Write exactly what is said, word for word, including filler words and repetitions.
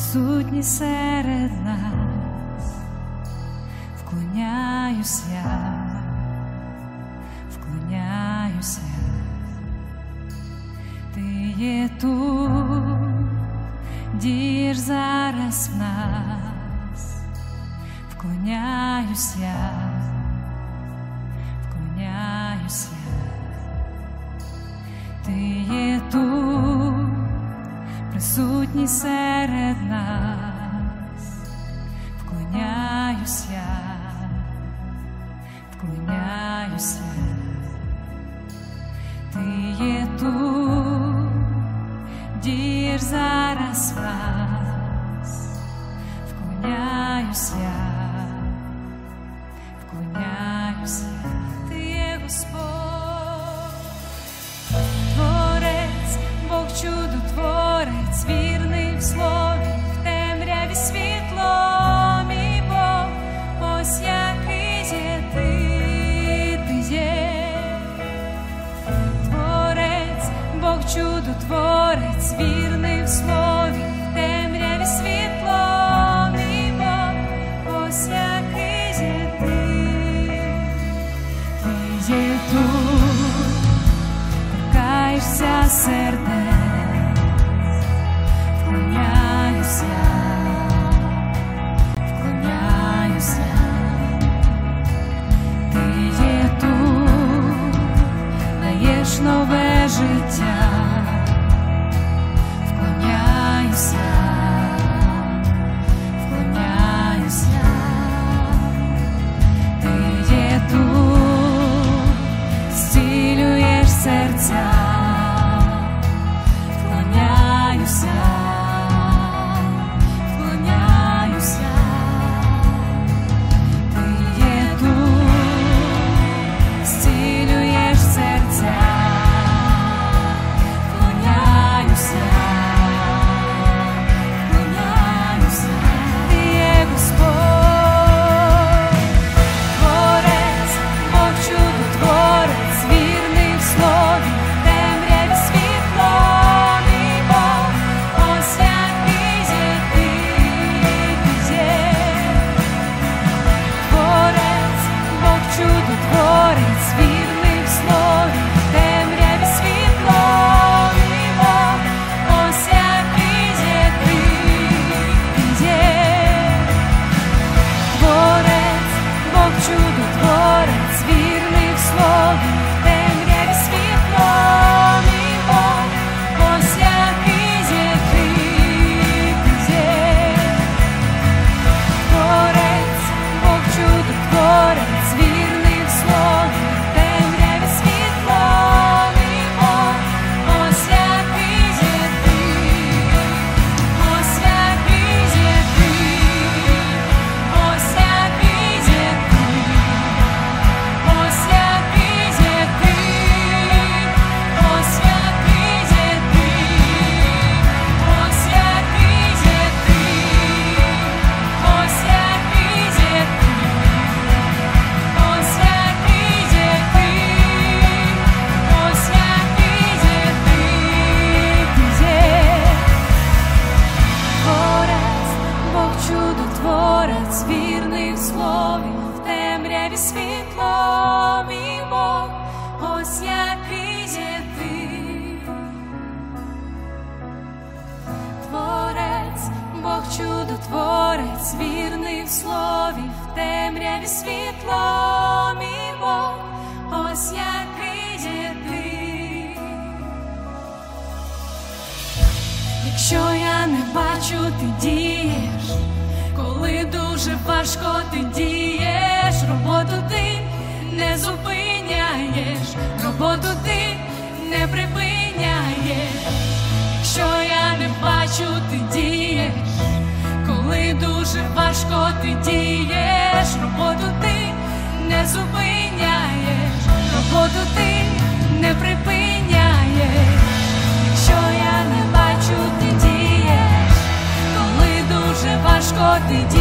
присутній серед нас, вклоняюсь я, вклоняюся, ти є тут, дієш зараз в нас, вклоняюсь я, вклоняюся, ти є тут, присутній серед нас, вклоняюсь я, вклоняюся, ти є тут, дієш зараз в нас, вклоняюсь я, вклоняюся, ти є Господь, Творець, Бог чудотворець, вірний в слові, в темряві світло, мій Бог, ось який є ти, ти є. Творець, Бог чудотворець, вірний в слові, в темряві світло, мій Бог, ось який є ти, ти є тут, торкаєшся сердець, вклоняюся, вклоняюся, ти є тут, даєш нове життя, вклоняюся, вклоняюся, ти є тут, зцілюєш серця, вклоняюся, вклоняюся, ти є тут, зцілюєш серця, вклоняюся, вклоняюся, ти є Господь, Творець, Бог чудотворець, вірний в слові, в темряві світло, мій Бог, ось який є ти, ти є. Творець, Бог чудотворець, вірний в слові, в темряві світло, мій Бог, ось який є ти, ти є. Творець, Бог чудотворець, вірний в слові, в темряві світло, мій Бог, ось який є ти, ти є. Творець, Бог чудотворець, вірний в слові, в темряві світло, мій Бог, ось який є ти, ось який є ти, ось який є ти, ось який є ти, ось який є ти, ось який є ти, ось який є ти, ось який є ти, ось який є ти, ти є. Творець, Бог чудотворець, вірний в слові, в темряві світло, мій Бог, ось який є ти. Творець, Бог чудотворець, вірний в слові, в темряві світло, мій Бог, ось який є ти. Якщо я не бачу, ти дієш, коли дуже важко, ти дієш, роботу ти не зупиняєш, роботу ти не припиняєш. Якщо я не бачу, ти дієш, коли дуже важко, ти дієш, роботу ти не зупиняєш, роботу ти не припиняєш. Якщо я не бачу, ти дієш, коли дуже важко, ти дієш,